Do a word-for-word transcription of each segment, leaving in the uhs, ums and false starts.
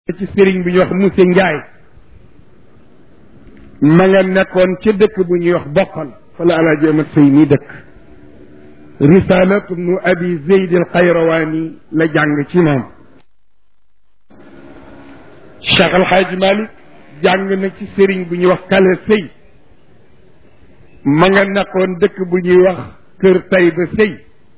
ci sëriñ bu ñuy wax Moussa Ndiaye ma nga nekkoon ca dëkk bu ñuy wax bokkal fa la alaaji Amat Sey nii dëkk risalatu ibnu abi zeyd al qayrawani la jàng ci moom Cheikh al Hadj Malick jàng na ci sëriñ bu ñuy wax Kale Sey ma nga nekkoon dëkk bu ñuy wax Kër Tayba Sey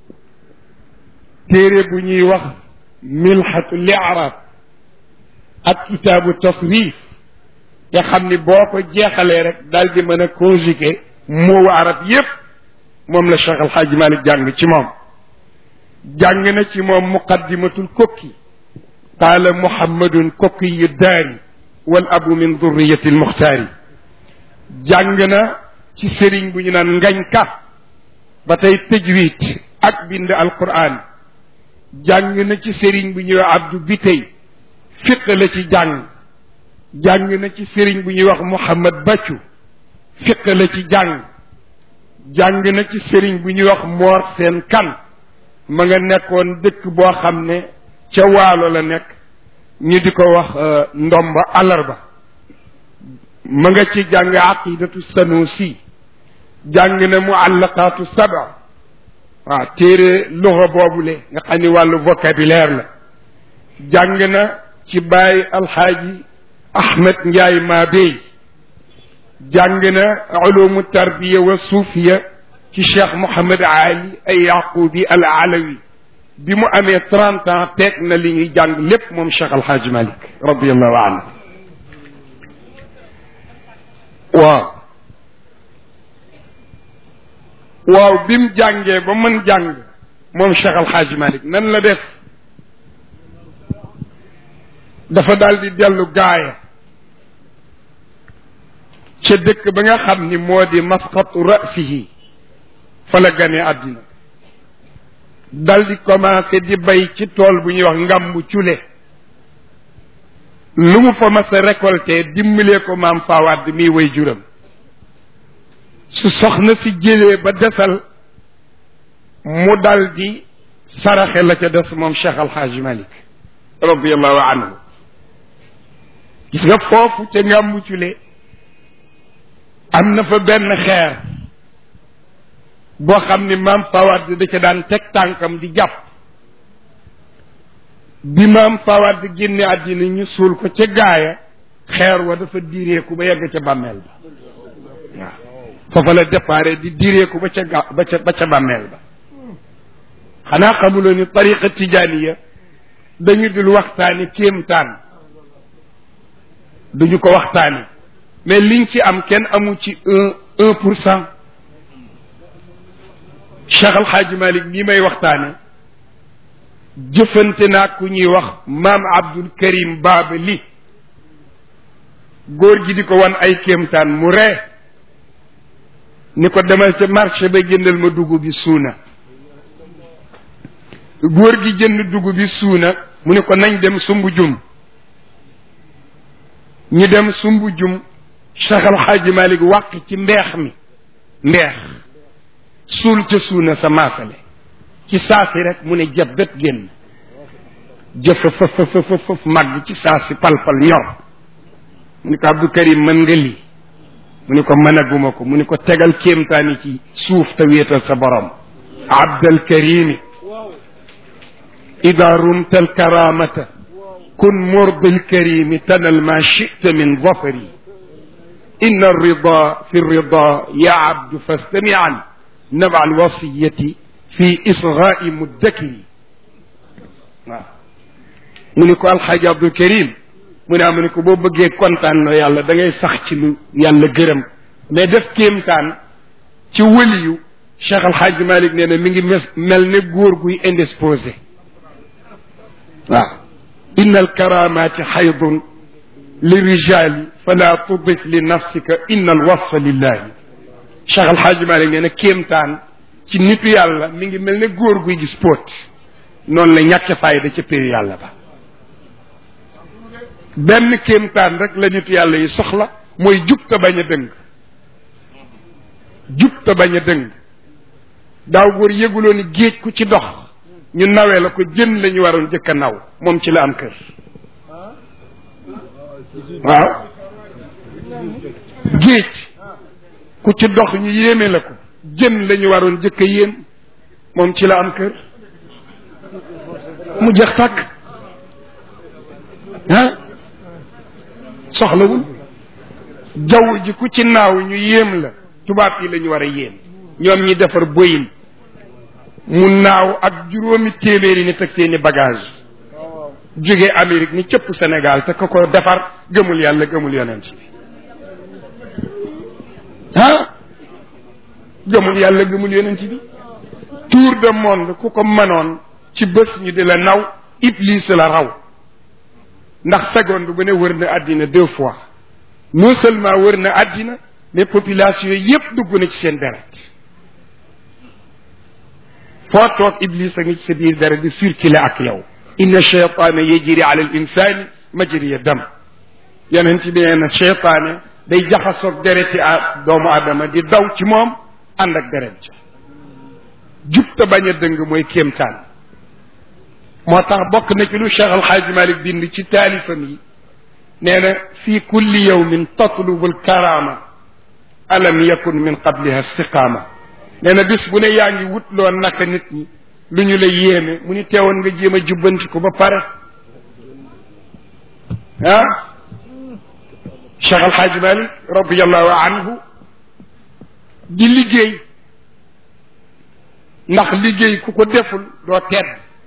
téere bu ñuy wax milhatu li'rab ak kitaabu tasrif nga xam ni boo ko jeexalee rek daal di mën a conjuguer moowu arab yépp moom la Cheikh Al Hadj Malick jàng ci moom jàng na ci moom muqaddimatul kokki qaala muhammadun kokkiyu daari wal abu min durriyati al muxtaari jàng na ci sëriñ bu ñu naan ngañ ka ba tey tajwid ak bind alquran jàng na ci sëriñ bu ñuy wax abdu bitey fiq la ci jàng jàng na ci sëriñ bu ñuy wax Muhammad Baccu fiq la ci jàng jàng na ci sëriñ bu ñuy wax Moor Seen Kan ma nga nekkoon dëkk boo xam ne ca waalo la nekk ñu di ko wax ndomba alarba ma nga ci jàng aqidatu sanusi jàng na muallaqatu saba waaw téere luxa boobule nga xam ni wàllu vocabulaire la jàng na ci bàyyi alxaaji Ahmed Ndiaye Mabey jàng na ulumu tarbiya wa suufiya ci Cheikh Mouhamed Ali ay yaqubi al alawi bi mu amee trente ans teg na li ñuy jàng lépp moom Cheikh Al Hadj Malick radiallahu anhu waaw waaw bi mu jàngee ba mën jàng moom Cheikh Al Hadj Malick nan la def dafa daal di dellu gaaya ca dëkk ba nga xam ni moo di masqatu rasihi fa la gane àddina dal di commencé di bay ci tool bu ñuy wax ngambu cule lu mu fa mas a récolté dimbalee ko maam Fawad miy way juram su soxna si jëlee ba desal mu dal di saraxe la ca des moom Cheikh Al Hadj Malick radiallahu anhu gis nga foofu ca ngambu cule am na fa benn xeer boo xam ni maam Fawad da ca daan teg tànkam di jàpp bi maam Fawad génne àddina ñu suul ko ca gaaya xeer wa dafa direeku ba yegg ca bàmmeel ba waaw foofa la déparé di direeku ba ca ga ba ca ba ca bàmmeel ba xanaa xamuloo ni tariqa tijaaniya dañu dul waxtaani kéemtaan duñu ko waxtaani mais liñ ci am kenn amu ci un un pour cent Cheikh Al Hadj Malick bii may waxtaane jëfante naa ku ñuy wax maam Abdul Karim Baaba li góor gi di ko wan ay kéemtaan mu ree ni ko demal ca marché ba jëndal ma dugub bi suuna góor gi jënd dugub bi suuna mu ne ko nañ dem sumbu jum ñu dem sumbu jum Cheikh Al Hadj Malick wàq ci mbeex mi mbeex suul ca suuna sa maasale ci saasi rek mu ne jabet génn jëfa fëf fëf fëf fëf màgg ci saasi palpal ñor mu ne ko Abdou Karim mën nga lii mu ne ko mënaguma ko mu ne ko tegal kéemtaani ci suuf te wéetal sa borom Abdal Karimi ida rumta al karamata kun murdi al karimi tanal ma chita min zafari inna arrida fi rida ya abdu fastamian naba alwasiyati fi isgai muddakiri waaw mu ni ko alxaaji Abdul Karim mu ne amu ne ko boo bëggee kontaan loo yàlla da ngay sax ci lu yàlla gërëm mais def kéemtaan ci wëliyu Cheikh Alxaaji Malick nee na mi ngi mel ne góor guy indisposé waaw inna alkaramati xaydun lirijali fala tudif li nafsika inna alwasfa lillahi Cheikh Al Hadj Malick nee na kéemtaan ci nitu yàlla mi ngi mel ne góor guy gis póot noonu la ñàkk fayda ca péyu yàlla ba benn kéemtaan rek la nitu yàlla yi soxla mooy jub te bañ a dëng jub te bañ a dëng daaw góor yëguloo ni géej ku ci dox ñu nawee la ko jën la ñu waroon jëkk a naw moom ci la am kër waaw géej ku ci dox ñu yéeme la ko jën la ñu waroon jëkk a yéem moom ci la am kër mu jeex tàkk ah soxlawul jaww ji ku ci naaw ñu yéem la tubaab yi la ñu war a yéem ñoom ñi defar Boeing mu naaw ak juróomi téeméeri nit ak seeni bagage jóge Amérique ni cëpp Sénégal te ko ko defar gëmul yàlla gëmul yonent bi ah gëmul yàlla gëmul yonent bi tour de monde ku ko mënoon ci bés ñu di la naw Iblis la raw ndax seconde bu ne wër na àddina deux fois non seulement wër na àddina mais population yépp dugg na ci seen deret foo toog Iblis a ngi ci sa biir deret di circuler ak yow inna cheytaana yajri ala al insani majriya dam yonent bi nee na cheytaane day jaxasoog dereti a doomu adama di daw ci moom ànd ak deret ja jub te bañ a dëng mooy kéemtaan moo tax bokk na ci lu Cheikh Al Hadj Malick bind ci taalifam yi nee na fii kulli yawmin tatlubu al karama alam yakun min qabliha istiqaama nee na bis bu ne yaa ngi wut loo naka nit ñi lu ñu la yéeme mu ni teewoon nga jéem a jubbanti ko ba pare ah Cheikh Al Hadj Malick radiallahu anhu di liggéey ndax liggéey ku ko deful doo tedd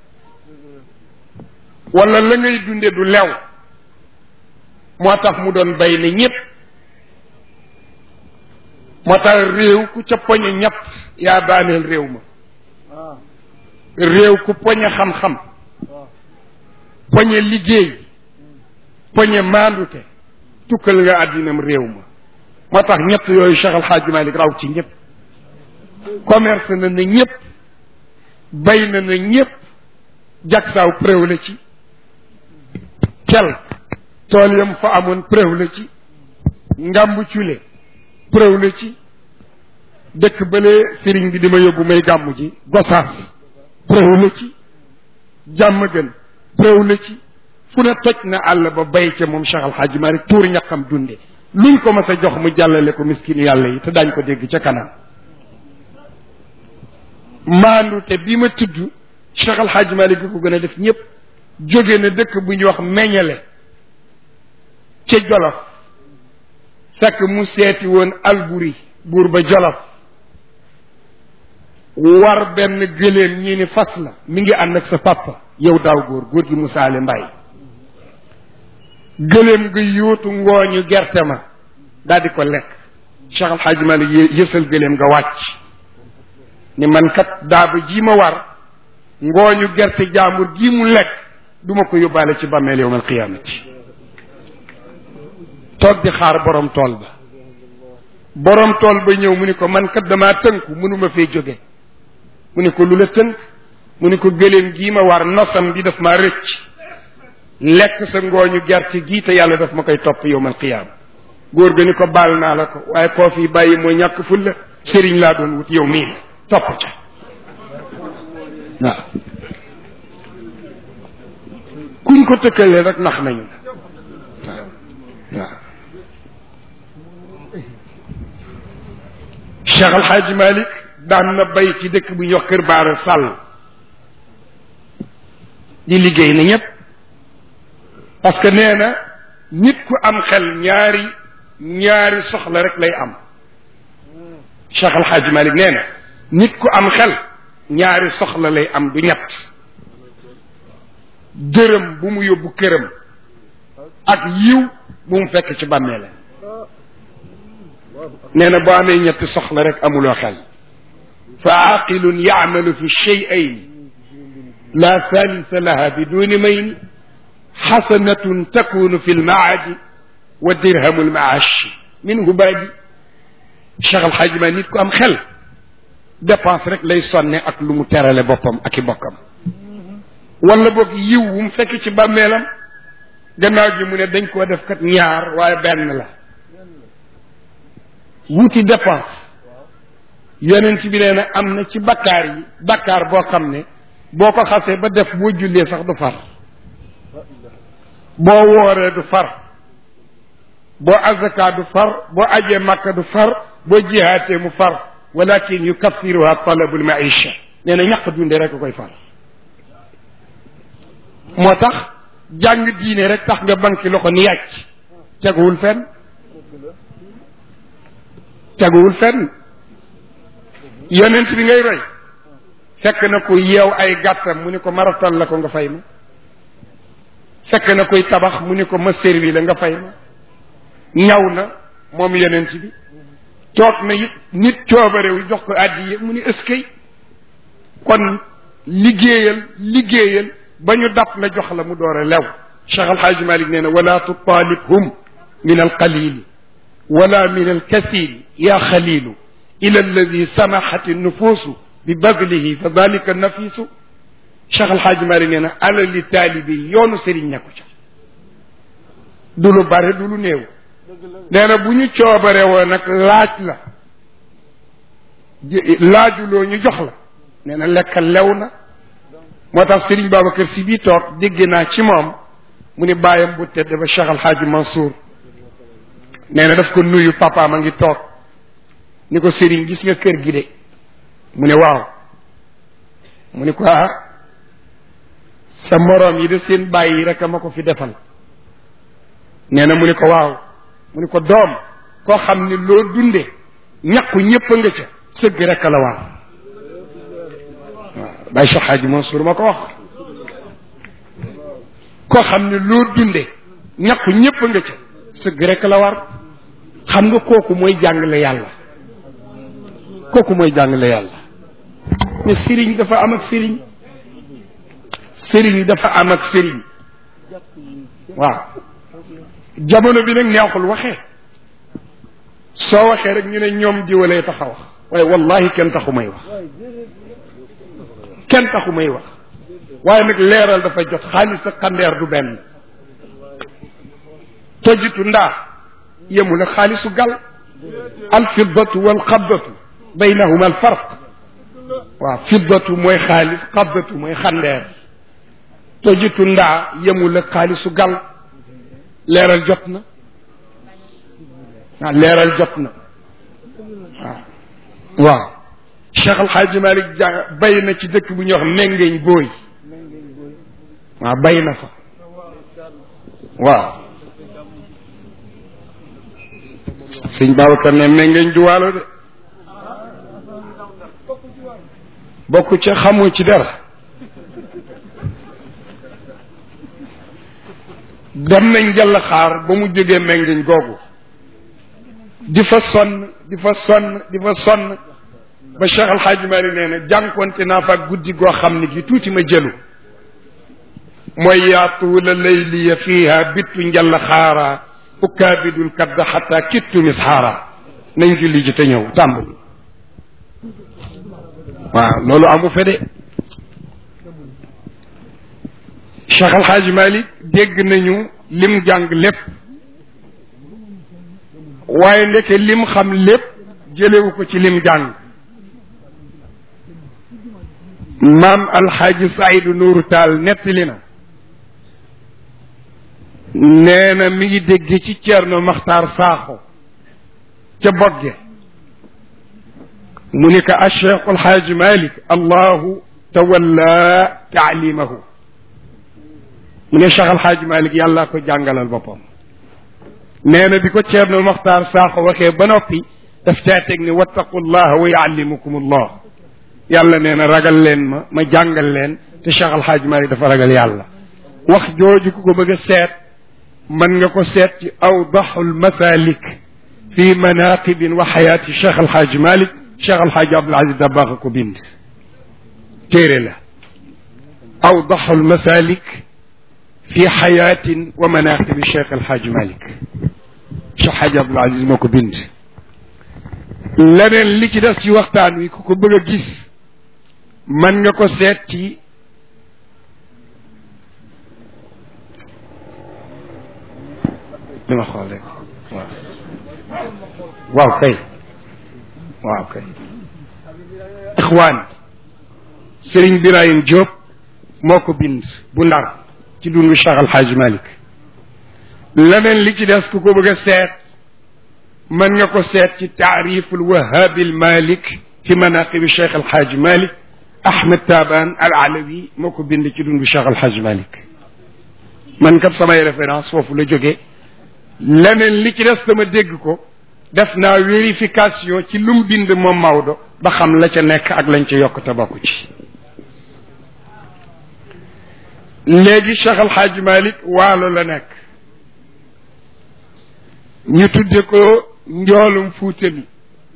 wala la ngay dunde du lew moo tax mu doon bay ne ñépp moo tax réew ku ca poñe ñett yaa daaneel réew ma réew ku poñe xam-xam poñe liggéey poñe maandute tukkal nga àddinam réew ma moo tax ñett yooyu Cheikh Al Hadj Malick raw ci ñëpp commerce na na ñëpp bay na na ñëpp jagsaaw preuve la ci kel tool yam fa amoon preuve la ci ngambu cule preuve la ci dëkk bële sëriñ bi di ma yóbbu may gàmmu ji Gosaas preuve la ci jàmm gën preuve la ci fu ne toj na àll ba bay ca moom Cheikh Al Hadj Malick tuur ñaqam dunde luñ ko mas a jox mu jàllale ko miskin yàlla yi te daañ ko dégg ca kanam maandu te bi ma tudd Cheikh Al Hadj Malick ko gën a def ñëpp jóge na dëkk bu ñuy wax meññale ca Jolof fekk mu seeti woon Alburi buur ba Jolof war benn gëléem ñii ni fas la mi ngi ànd ak sa papa yow daaw góor góor gi Musaale Mbaay gëléem nga yóotu ngooñu gerte ma daal di ko lekk Cheikh Al Hadj Malick yësal gëléem nga wàcc ni man kat daaba ji ma war ngooñu gerte jaambur gii mu lekk duma ko yóbbaale ci bàmmeel yawmal qiyaamati toog di xaar borom tool ba borom tool ba ñëw mu ni ko man kat damaa tënku mënuma fee jóge mu ni ko lu la tënk mu ni ko gëléem gii ma war nosam bi daf maa rëcc lekk sa ngooñu gerte gii te yàlla daf ma koy topp yawmal qiyaama góor ga ni ko baal naa la ko waaye koo fi bàyyi mooy ñàkk fulla sëriñ laa doon wut yow mii topp ca waaw kuñ ko tëkkalee rek nax nañu waaw waaw Cheikh Al Hadj Malick daan na bay ci dëkk bu ñuy wax Kër Baara Sàll di liggéey na ñépp parce que nee na nit ku am xel ñaari ñaari soxla rek lay am Cheikh Al Hadj Malick nee na nit ku am xel ñaari soxla lay am du ñett dërëm bu mu yóbbu këram ak yiw bu mu fekk ci bàmmeele nee na boo amee ñetti soxla rek amuloo xel fa aqilun yaamalu fi shay'ayn la thalitha laha biduni mayn xasanatun takunu fi lmaadi wa dirhamu lmaashi minhu baadi Cheikh Al Hadj Malick nit ku am xel dépense rek lay sonne ak lu mu terale boppam ak i bokkam wala boog yiw wu mu fekk ci bàmmeelam gannaaw gi mu ne dañ koo def kat ñaar waaye benn la wuti dépense yonent bi nee na am na ci bakkaar yi bakkaar boo xam ne boo ko xasee ba def boo jullee sax du far boo wooree du far boo azaka du far boo ajee makka du far boo jihaatee mu far walakin yukaffiruha talabul maisha nee na ñàkk dunde rek koy far moo tax jàng diine rek tax nga banki loxo ni yàcc teguwul fenn teguwul fenn yonent bi ngay roy fekk na ko yeew ay gàttam mu ni ko maratal la ko nga fay ma fekk na koy tabax mu ni ko ma servi la nga fay ma ñaw na moom yonent bi toog na it nit coobarewu jox ko addiye mu ni ëskay kon liggéeyal liggéeyal ba ñu dab la jox la mu door a lew Cheikh Alhaaji Malik nee na wala tutalibhum min alqalili wala min alkathiri ya xalilu ila alladi samahat nufuusu bi badlihi fa dalika nafisu Cheikh Alhaaji Malik nee na alali taalibi yoonu sëriñ nekku ca du lu bare du lu néew nee na bu ñu coobare woo nag laaj la laajuloo ñu jox la nee na lekk lew na moo tax Serigne Babacar Sy bii toog dégg naa ci moom mu ni bàyyam bu tedd ba Cheikh Alhaaji Mansour nee na daf ko nuyu papa ma ngi toog ni ko Serigne gis nga kër gi de mu ne waaw mu ni ko ah sa moroom yi de seen bàyyi rek a ma ko fi defal nee na mu ni ko waaw mu ni ko doom koo xam ni loo dunde ñàkku ñëpp nga ca sëgg rek la waar waaw Baye Cheikh Hadji Mansour ma ko wax koo xam ne loo dunde ñàkku ñëpp nga ca sëgg rek la war xam nga kooku mooy jàngale yàlla kooku mooy jàngale yàlla mais sëriñ dafa am ak sëriñ sëriñ dafa am ak sëriñ waaw jamono bi nag neexul waxee soo waxee rek ñu ne ñoom diwalee tax a wax waaye wallahi kenn taxu may wax kenn taxu may wax waaye nag leeral dafa jot xaalis ak xandeer du benn tojitu ndaa yemul ak xaalisu gal alfiddatu walxaddatu baynahuma alfarq waaw fiddatu mooy xaalis xaddatu mooy xandeer tojitu ndaa yemul ak xaalisu gal leeral jot na waaw leeral jot na waaw waaw Cheikh Alhaaji Malik ja bay na ci dëkk bu ñuy wax mengeñ booy waaw bay na fa waaw sëñ Babacar ne mengeñ du waalo de bokku ca xamoo ci dara dem nañ jàll xaar ba mu jógee mengeñ googu di fa sonn di fa sonn di fa sonn ba Cheikh Alhaaji Malik nee na jànkonte naa fa guddi goo xam ne gi tuuti ma jëlu mooy yaatuula layliya fiiha bittu njàll xaara ukaabidul kadda xata kittu misxaara nañ julli ji te ñëw tàmbali waaw loolu amu fe de Cheikh Alhaaji Malik dégg nañu lim jàng lépp waaye ndeke lim xam lépp jëlewu ko ci lim jàng maam alxaaji Saydu Nuuru Taal nettali na nee na mi ngi dégg ci Ceerno Maxtaar Saaxo ca Bogge mu ni ko acheikh alxaaji Malik allahu tawalla taalimahu mu ne Cheikh Alhaaji Malik yàlla ko jàngalal boppam nee na bi ko Ceerno Maxtaar Saaxo waxee ba noppi daf caa teg ni wattaqullaha wa yuallimukum allah yàlla nee na ragal leen ma ma jàngal leen te Cheikh Alhaaji Malik dafa ragal yàlla wax jooju ku ko bëgg a seet mën nga ko seet ci awdaxul masalik fi manaqibin wa xayaati Cheikh Alhaaji Malik Cheikh Alhaaji Abdul Aziz Dabakh ko bind téere la awdaxul masalik fi xayaatin wa manaqibi Cheikh Alhaaji Malik Cheikh Alhaaji Abdul Aziz moo ko bind leneen li ci des ci waxtaan wi ku ko bëgg a gis mën nga ko seet ci li ma xool rek waaw waaw kay waaw kay ixwaan Serigne Birahim Diop moo ko bind bu Ndar ci dundu Cheikh Alhaaji Malik leneen li ci des ku ko bëgg a seet mën nga ko seet ci taariful wahaabi al malik fi manaqibi cheikh alxaaj malik ahmed taban al alawi moo ko bind ci dundu cheikh alxaaj malik man kat samay référence foofu la jógee leneen li ci des dama dégg ko def naa vérification ci lum bind moom Maodo ba xam la ca nekk ak lañ ca yokk te bokku ci léegi cheikh alxaaj malik waalo la nekk ñu tudde ko njoolum fuute bi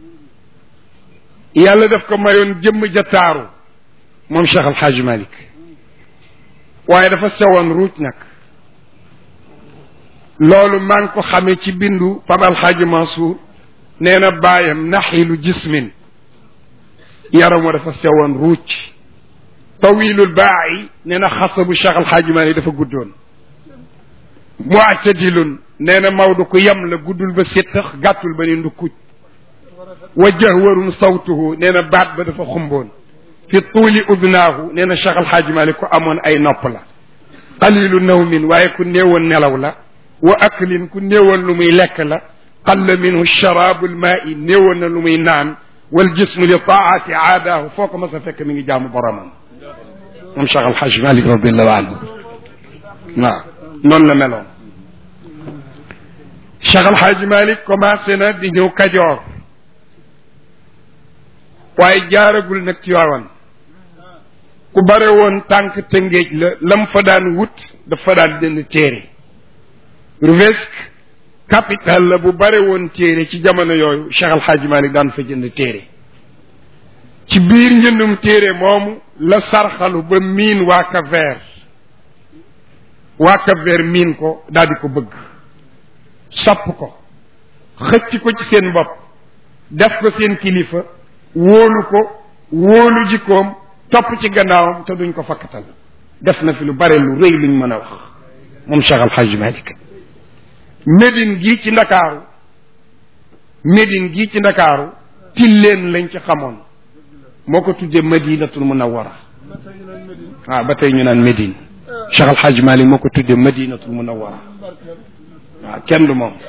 yàlla daf ko mayoon jëmm ja taaru moom cheikh alxaaj malik waaye dafa sewoon ruuj nag loolu maa ngi ko xamee ci bindu Pape Alxaaji Mansour nee na baayam naxilu jismin yaram wa dafa sewoon ruuj tawilul baayi nee na xasabu cheikh alxaaji malik dafa guddoon mu'tadilun nee na Maodo ku yem la guddul ba séttax gàttul ba ni ndukkuj wa jahwarun sawtuhu nee na baat ba dafa xumboon fi tuuli udnaahu nee na cheikh alxaaji malik ku amoon ay nopp la qalilu nawmin waaye ku néewoon nelaw la wa aklin ku néewoon lu muy lekk la qalla minhu sharabu lmaai néewoon na lu muy naan wal jismu li taati aadaahu foo ko mas a fekk mi ngi jaamu boromam moom cheikh alxaaji malik radiallahu anhu waaw noonu la meloon cheikh alxaaji malik commencé na di ñëw kajoor waaye jaaragul nag ci waawan ku bare woon tànk tëngéej la lam fa daan wut dafa daan jënd téere Rufisque capital la bu bare woon téere ci jamono yooyu cheikh alxaaji malik daan fa jënd téere ci biir njëndum téere moomu la sarxalu ba miin waa Cap-Vert waa Cap-Vert miin ko daal di ko bëgg sopp ko xëcc ko ci seen bopp def ko seen kilifa wóolu ko wóolu jikkoom topp ci gannaawam te duñ ko fakkatal def na fi lu bare lu rëy luñ mën a wax moom cheikh alxaaji malik Médine gii ci ndakaaru Médine gii ci ndakaaru tilleen lañ ci xamoon moo ko tuddee madinatul munawwara waaw ba tey ñu naan Médine cheikh alxaaji malik moo ko tuddee madinatul munawwara waaw kenn du moom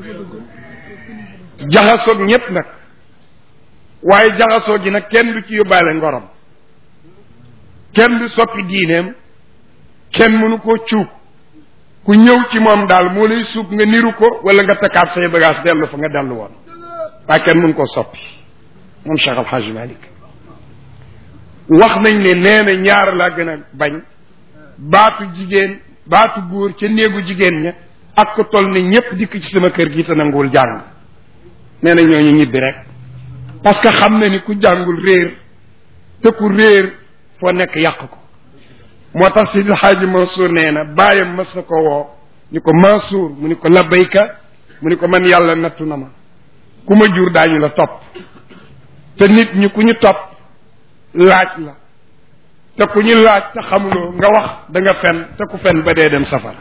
jaxasoog ñépp nag waaye jaxasoo gi nag kenn du ci yóbbaale ngorom kenn du soppi diineem kenn mënu koo cuub ku ñëw ci moom daal moo lay suub nga niru ko wala nga takkaat say bagage dellu fa nga dellu woon waaye kenn mënu koo soppi moom cheikh alxaaji malik wax nañ ne nee na ñaar laa gën a bañ baatu jigéen baatu góor ca néegu jigéen ña ak ko toll ne ñépp dikk ci sama kër gi te nanguwul jàng nee na ñooñu ñibbi rek parce que xam na ni ku jàngul réer te ku réer foo nekk yàq ko moo tax Seydi El Hadji Mansour nee na bàyyam mas na ko woo ni ko Mansour mu ni ko labbayka mu ni ko man yàlla nattu na ma ku ma jur daañu la topp te nit ñi ku ñu topp laaj la te ku ñu laaj te xamuloo nga wax da nga fen te ku fen ba dee dem safara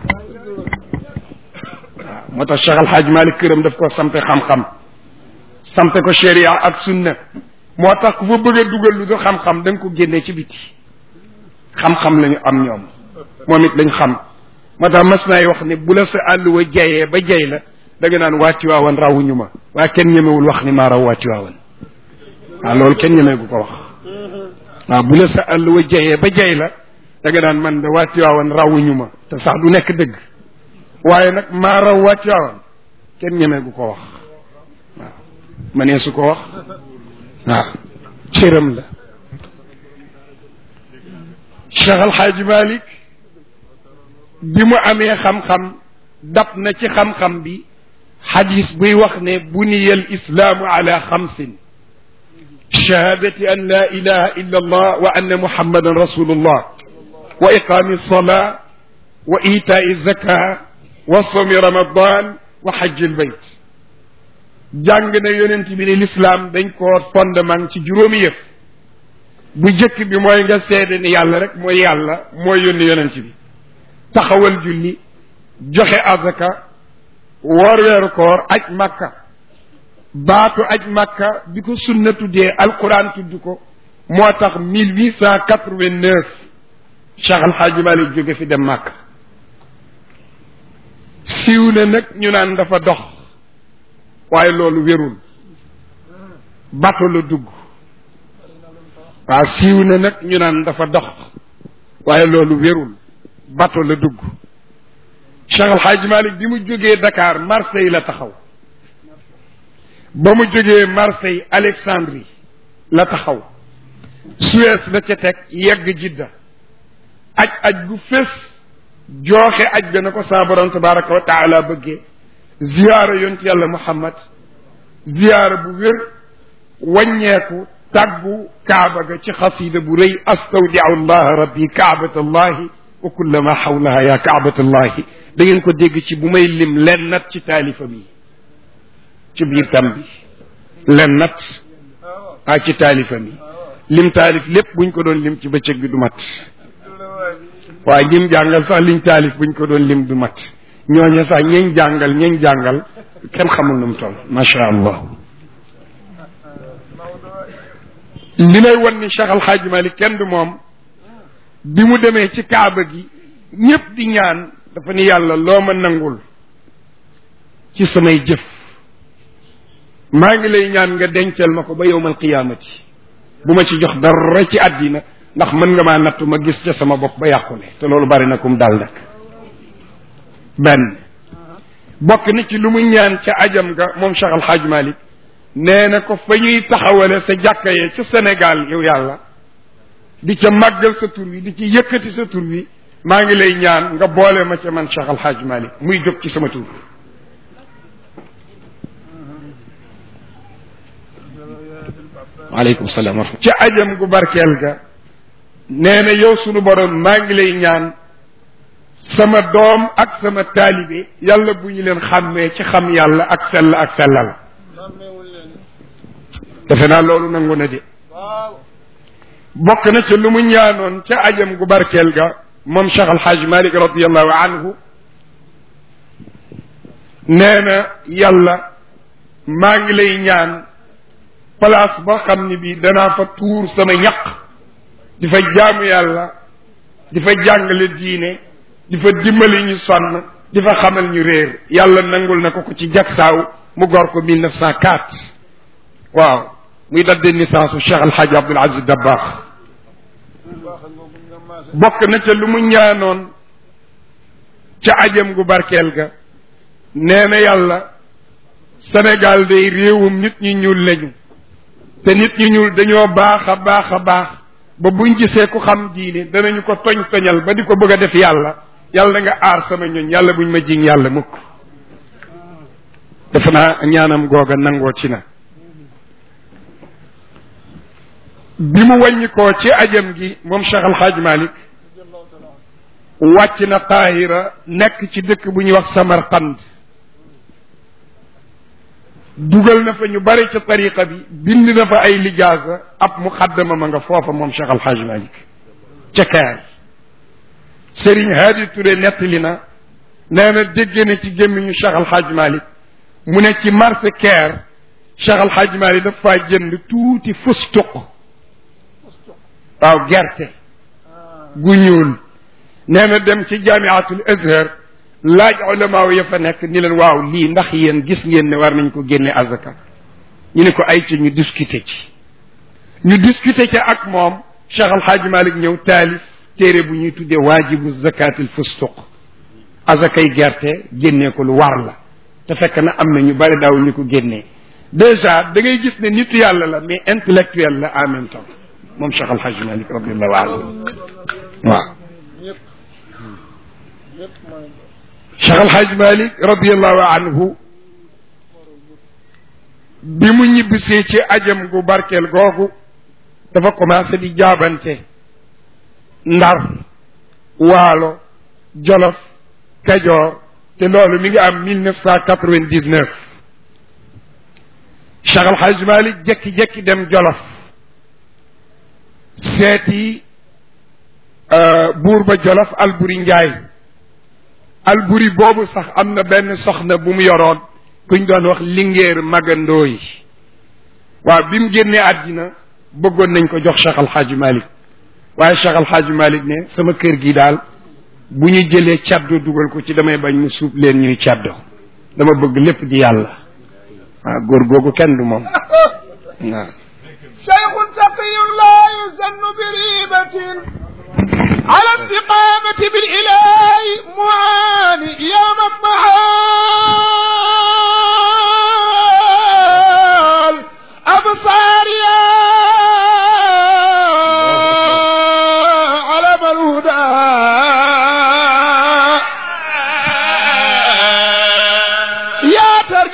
waaw moo tax Cheikh El Hadji Malick këram daf ko sampe xam-xam sampe ko sharia ak sunna moo tax ku fa bëgg a dugal lu du xam-xam da nga ko génnee ci biti xam-xam lañu am ñoom moom it lañ xam moo tax mas naay wax ne bu la sa àll wa jayee ba jay la da nga naan wàcci waawan rawuñu ma waaye kenn ñemewul wax ni maa raw wàcci waawan waaw loolu kenn ñemeegu ko wax waaw bu la sa àll wa jayee ba jay la da nga naan man de wàcci waawan rawuñu ma te sax du nekk dëgg waaye nag maa raw wàcci waawan kenn ñemeegu ko wax waaw ma nee su ko wax waaw cëram la Cheikh Al Hadji Malick bi mu amee xam-xam dab na ci xam-xam bi xadis buy wax ne buniya al islaamu ala xamsin shahadati an la ilaha illa allah wa anna muhammadan rasulullah wa iqami alsalaa wa itaai zaka wa sawmi ramadan wa hajji albayt jàng na yonent bi ne l'islam dañ koo fondement ci juróomi yëf bu jëkk bi mooy nga seede ni yàlla rek mooy yàlla mooy yónni yonent bi taxawal julli joxe azaka woor weeru koor aj makka baatu aj makka bi ko sunna tuddee alquran tudd ko moo tax mille huit cent quatre-vingt-neuf Cheikh Al Hadji Malick jóge fi dem makka siiw na nag ñu naan dafa dox waaye loolu wérul bato la dugg waaw siiw na nag ñu naan dafa dox waaye loolu wérul bato la dugg Cheikh Al Hadj Malick bi mu jógee Dakar Marseille la taxaw ba mu jógee Marseille Alexandrie la taxaw Suez la ca teg yegg Jidda aj aj gu fés jooxe aj ga na ko saa borom tabaraka wa taala bëggee ziyaara yonent yàlla Muhammad ziyaara bu wér wàññeeku tàggu kaaba ga ci xasida bu rëy astawdiu llaha rabbi kaabatallahi wa kullama xawlaha ya kaabatallahi da ngeen ko dégg ci bu may lim len nat ci taalifa bi ci biir tam bi len nat ah ci taalifa mi lim taalif lépp buñ ko doon lim ci bëccëg bi du mat waaye lim jàngal sax liñ taalif buñ ko doon lim du mat ñooñu sax ñeñ jàngal ñeñ jàngal kenn xamul nu mu toll macha allah li lay wan ni Cheikh Al Hadj Malick kenn du moom bi mu demee ci kaaba gi ñëpp di ñaan dafa ni yàlla loo ma nangul ci samay jëf maa ngi lay ñaan nga dencal ma ko ba yowmal qiyaamati bu ma ci jox dara ci àddina ndax mën nga maa nattu ma gis ca sama bopp ba yàqule te loolu bari na kum dal nag benn bokk na ci lu mu ñaan ca ajam ga moom Cheikh Al Hadj Malick nee na ko fa ñuy taxawale sa jàkka yee ca Sénégal yow yàlla di ca màggal sa tur wi di ci yëkkati sa tur wi maa ngi lay ñaan nga boole ma ca man Cheikh Al Hadj Malick muy jóg ci sama tur waaleykum salaam wa rahmatulah ca ajam gu barkeel ga nee na yow sunu borom maa ngi lay ñaan sama doom ak sama taalibe yàlla bu ñu leen xàmmee ci xam yàlla ak sell ak sellal defe naa loolu nangu na de bokk na ca lu mu ñaanoon ca ajam gu barkeel ga moom Cheikh Al Hadj Malick radiallahu anhu nee na yàlla maa ngi lay ñaan place boo xam ne bii danaa fa tuur sama ñaq di fa jaamu yàlla di fa jàngale diine di fa dimbali ñu sonn di fa xamal ñu réer yàlla nangul na ko ko ci jagsaaw mu gor ko mille neuf cent quatre waaw muy date de naissance Cheikh Al Hadj Abdoul Aziz Dabakh bokk na ca lu mu ñaanoon ca ajam gu barkeel ga nee na yàlla Sénégal day réewum nit ñi ñuul lañu te nit ñi ñuul dañoo baax a baax a baax ba buñ gisee ku xam diine danañu ko toñ toñal ba di ko bëgg a def yàlla yàlla nga aar sama ñoñ yàlla buñ ma jiñ yàlla mukk defe naa ñaanam googa nangoo ci na bi mu wàññi koo ci ajam gi moom Cheikh Al Hadj Malick wàcc na Qahira nekk ci dëkk bu ñuy wax Samarqand dugal na fa ñu bari ca tariqa bi bind na fa ay lijaasa ab muqaddama ma nga foofa moom Cheikh Al Hadj Malick ca Kaar Serigne Hadi Touré nettali na nee na dégg na ci gémmiñu Cheikh Al Hadj Malick mu ne ci marché Kaar Cheikh Al Hadj Malick daf faa jënd tuuti fustuq waaw gerte gu ñuul nee na dem ci jaamiatul Azhar laaj ulamaaw ya fa nekk ni leen waaw lii ndax yéen gis ngeen ne war nañ ko génne azaka ñu ne ko ay ci ñu discuter ci ñu discuter ci ak moom Cheikh Al Hadj Malick ñëw taalif téere bu ñuy tuddee waajibu zakatil fustuq azakay gerte génnee ko lu war la te fekk na am na ñu bari daaw ñu ko génnee déjà da ngay gis ne nitu yàlla la mais intellectuel la en même temps moom Cheikh Al Hadj Malick radiallahu anhu waaw Cheikh Al Hadj Malick radiallahu anhu bi mu ñibbisee ci ajam gu barkeel googu dafa commencé di jaabante Ndar Waalo Jolof Kajoor te loolu mi ngi am mille neuf cent quatre-vingt-dix-neuf Cheikh Al Hadj Malick jekki-jekki dem Jolof seeti buur ba Jolof Alburi Njaay Alburi boobu sax am na benn soxna bu mu yoroon kuñ doon wax Lingeer Magandoo yi waaw bi mu génnee àddina bëggoon nañ ko jox Cheikh Al Hadj Malick waaye Cheikh Al Hadj Malick ne sama kër gi daal bu ñu jëlee caddo dugal ko ci damay bañ mu suub leen ñuy caddo dama bëgg lépp di yàlla waaw góor googu kenn du moom waaw cheikhun taqiyun la yuzannu bi ribatin ala istiqamati bil ilahi muani yawma mahal absar ya ala malhuda ya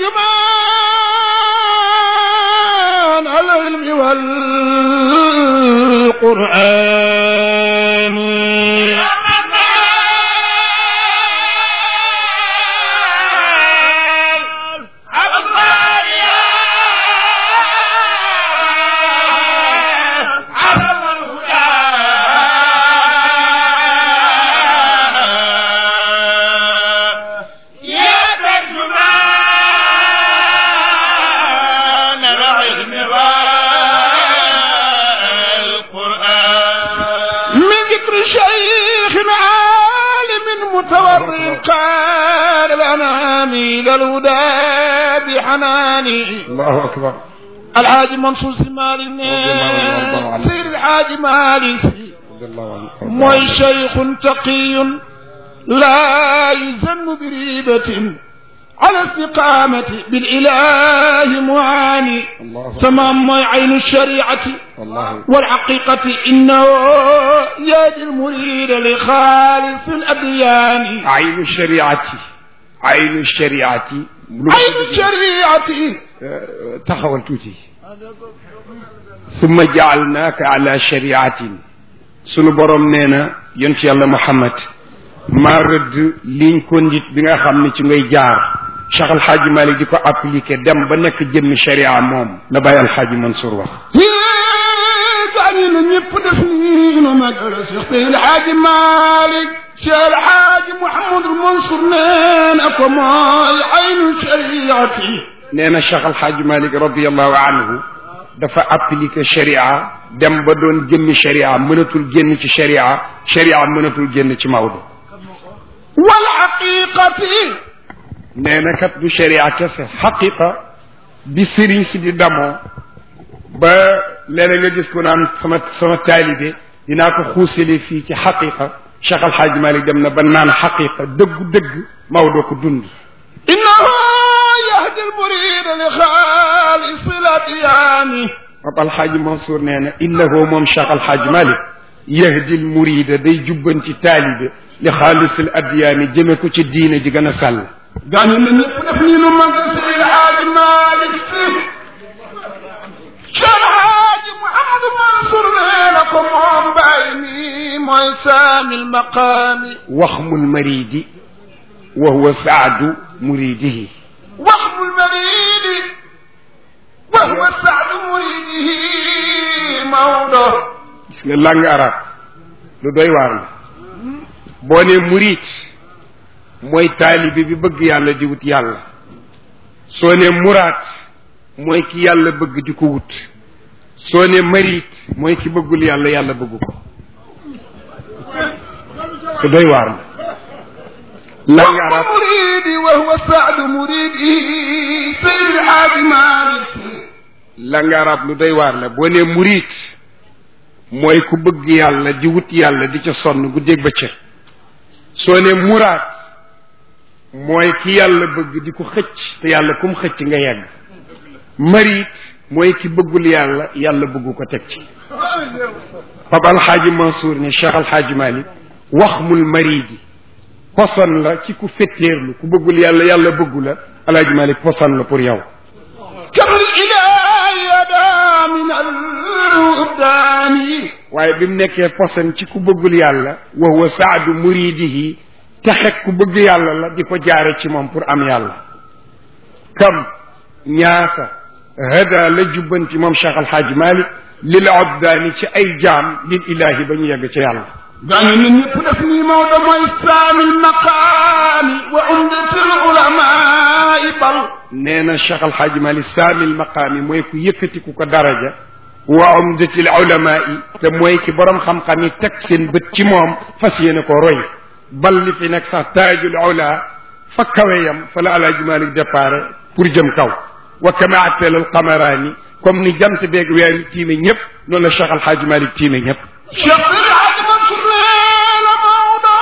tarjuman al ilmi wal qur'an قال الأنام إلى الهدى بحناني الله أكبر الحاج منصور سمال سير الحاج مالك موي شيخ تقي لا يزن بريبة على استقامة بالإله معاني تمام موي عين الشريعة والحقيقة إنه يهدي المريد لخالص الأديان عين الشريعة عين الشريعة عين الشريعة تخول توتي ثم جعلناك على شريعة سنو بروم نينا ينتي الله محمد ما رد لين كونديت بيغا خامني سي ngay jaar Cheikh Al Hadj Malick di ko appliqué dem ba nekk jëmmi sharia moom la bàyyi Al Hadj Mansour wax tani na ñëpp def ni no magal Cheikh El Hadj Malick Cheikh El Hadj Mouhamed Mansour nee na ko mooy aynu shariati nee na Cheikh Al Hadj Malick radiyallahu anhu dafa appliqué sharia dem ba doon jëmmi sharia mënatul génn ci sharia sharia mënatul génn ci Maodo wal haqiqati nee na kat du sharia kese xaqiqa bi sëriñ si di damoo ba léeg-léeg nga gis ko naan sama sama taalibe dinaa ko xuusale fii ci xaqiqa Cheikh Al Hadj Malick dem na ba naan xaqiqa dëggu dëgg Maodo ko dund innahu yahdi al murida li xaalis al adyaani ab Al Hadj Mansour nee na innahu moom Cheikh Al Hadj Malick yahdi al murida day jubbanti taalibe li xaalis al adyaani jëme ko ci diine ji gën a sàll gaañu na ñëpp def nii nu mag Seydi Hadji Malick Cheikh Hadji Mouhamadou Mansour nee na ko moom bàyyi nii mooy saamil maqaami waxmul maridi wa huwa saadu muridihi waxmul maridi wa huwa saadu muridihi Maodo gis nga langue arabe lu doy waar la boo ne murid mooy taalibi bi bëgg yàlla di wut yàlla soo ne muraat mooy ki yàlla bëgg di ko wut soo ne marit mooy ki bëggul yàlla yàlla bëggu ko te doy waar la la nga arab muridi wa huwa saadu muridi Seydi Hadji Malick la nga arab lu doy waar la boo ne murit mooy ku bëgg yàlla di wut yàlla di ca sonn guddeeg bëccëg soo ne muraat mooy ki yàlla bëgg di ko xëcc te yàlla kum xëcc nga yegg marit mooy ki bëggul yàlla yàlla bëggu ko teg ci Papa Al Hadj Mansour ne Cheikh Al Hadj Malick waxmul maridi poson la ci ku fetteerlu ku bëggul yàlla yàlla bëggu la Al Hadj Malick poson la pour yow kabul ilahi ada min al-ubdani waaye bi mu nekkee poson ci ku bëggul yàlla wa huwa saadu muridihi texeg ku bëgg yàlla la di ko jaare ci moom pour am yàlla kam ñaata hada la jubbanti moom Cheikh Al Hadj Malick lil abdaani ci ay jaam lil ilahi ba ñu yegg ca yàlla gaañu na ñëpp def nii Maodo mooy saamil maqaami wa umdatil ulamaai bal nee na Cheikh Al Hadj Malick saamil maqaami mooy ku yëkkati ku ko daraja wa umdatil ulamaai te mooy ki borom xam-xam yi teg seen bët ci moom fas yéene ko roy bal li fi nekk sax taajul awla fa kaweyam fa la alaaji Malik départ pour jëm kaw wa kama attal al qamaraani comme ni jant beeg weer yi tiime ñëpp noonu la Cheikh Alhaaji Malik tiime ñëpp Cheikh Alhaaji Mansour neena Maodo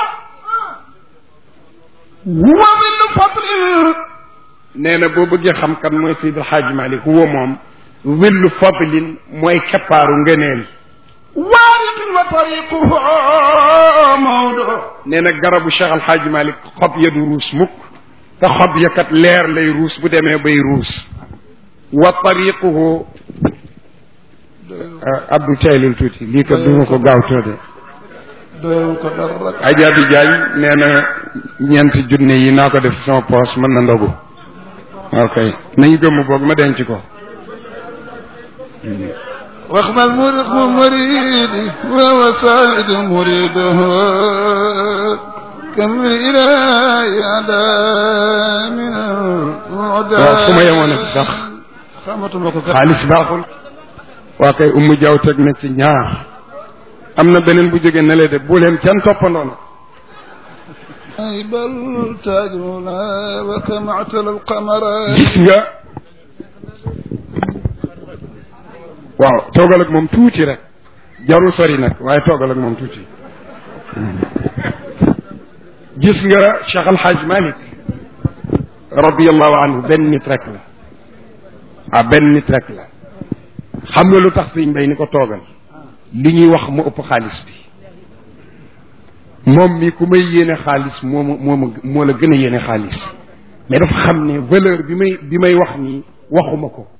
huwa min fadli nee na boo bëggee xam kan mooy Seydi Alhaaji Malik huwa moom willu fadlin mooy keppaaru ngëneel waaritun wa tariquhu Maodo nee na garabu Cheikh Alhaaji Malik xob ya du ruus mukk te xob ya kat leer lay ruus bu demee bay ruus wa tariquhu Abdou taylil tuuti lii kat du ma ko gaawtoo de doyul ko dara Adja bi Diagne nee na ñeenti junne yi naa ko def sama poos mën na ndogu ok nañu gëmm boog ma denc ko رغم المريد مريد ووسائد مريده كم إلهي على من العداء فما يمونك صح خالص باخل واكاي ام جاw tek na ci ñaar amna benen bu joge nele de bu len kenn topandona ay bal tajruna wa kama atal al qamara gis nga waaw toogal ak moom tuuti rek jarul sori nag waaye toogal ak moom tuuti gis nga Cheikh Alhaaji Malik radiyallahu anhu benn nit rek la ah benn nit rek la xam nga lu tax sëñ Mbay ni ko toogal li ñuy wax mu ëpp xaalis bi moom mi ku may yéene xaalis moo moo moo la gën a yéene xaalis mais dafa xam ne valeur bi may bi may wax nii waxuma ko